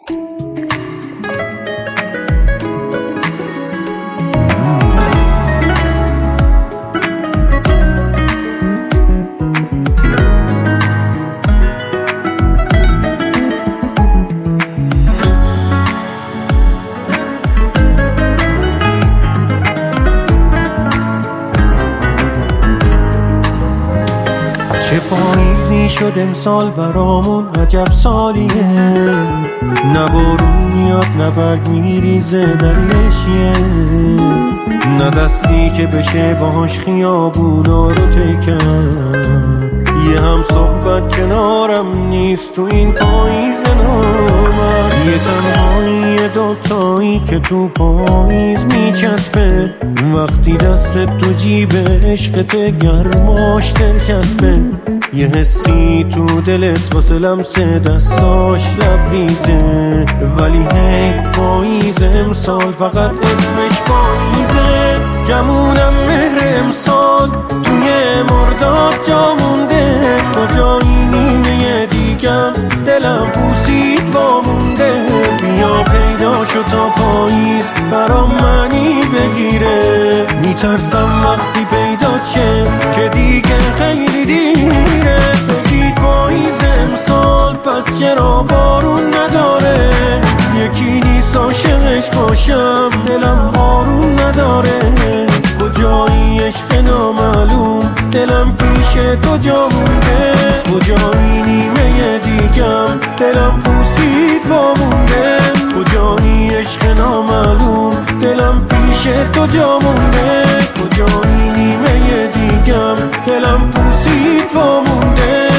چه پاییزی شد امسال برامون، عجب سالیه. نه بارون میاد نه برگ میریزه، دلیلش چیه؟ نه دستی که بشه باهاش خیابونا رو طی کرد. یه هم صحبت کنارم نیست تو این پاییز نامرد. یه تنهایی یه دوتایی که تو پاییز میچسبه. وقتی دستت تو جیب عشقت گرماش دلچسبه. یه حسی تو دلت واسه لمس دستاش لبریزه. ولی حیف پاییز امسال فقط اسمش پاییزه. گمونم مهر امسال توی مرداد جا مونده. کجایی نیمه دیگم دلم پوسید وامونده. بیا پیدا شو تا پاییز برام معنی بگیره. میترسم وقتی پیدا شه که دیگه خیلی دیره. بگید پاییز امسال پس چرا بارون نداره؟ یکی نیست عاشقش باشم دلم بارون نداره. کجایی عشق نامعلوم دلم پیش تو جا مونده. کجایی نیمه دیگم دلم پوسید وامونده. کجایی عشق نامعلوم دلم پیش تو جا مونده. کجایی نیمه دیگم دلم پوسید وامونده.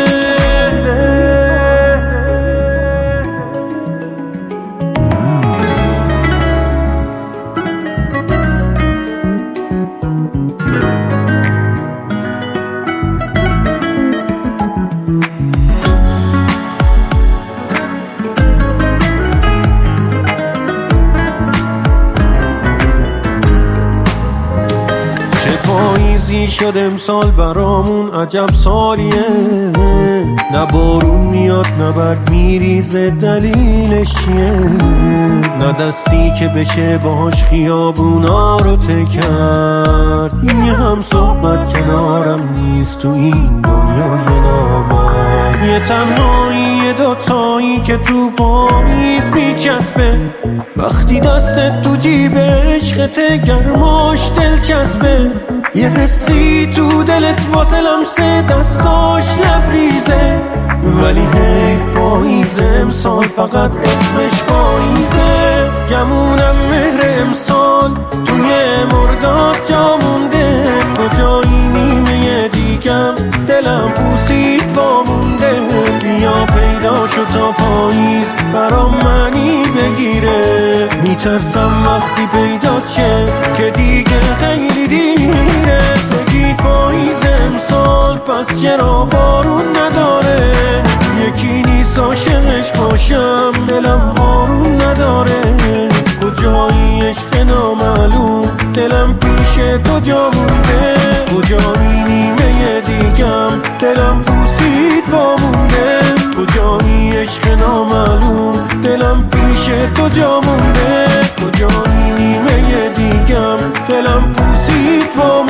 پاییزی شد امسال برامون، عجب سالیه. نه بارون میاد نه برگ میریزه، دلیلش چیه؟ نه دستی که بشه باهاش خیابونا رو طی کرد. یه هم صحبت کنارم نیست تو این دنیای نامرد. یه تنهایی یه دوتایی که تو پاییز میچسبه. وقتی دستت تو جیب عشقت گرماش دلچسبه. یه حسی تو دلت واسه لمس دستاش لبریزه. ولی حیف پاییز امسال فقط اسمش پاییزه. گمونم مهر امسال توی مرداد جا مونده. کجایی نیمه دیگم دلم پوسید وامونده. بیا پیدا شو تا پاییز برام معنی بگیره. میترسم وقتی پیدا شه که دیگه خیلی دیره. بگید پاییز امسال پس چرا بارون نداره؟ یکی نیست عاشقش باشم دلم بارون نداره. کجایی عشق نامعلوم دلم پیش تو جا مونده. کجایی نیمه دیگم دلم پوسید وامونده. کجایی عشق نامعلوم دلم پیش تو جا مونده. کجایی نیمه دیگم دلم پوسید وامونده.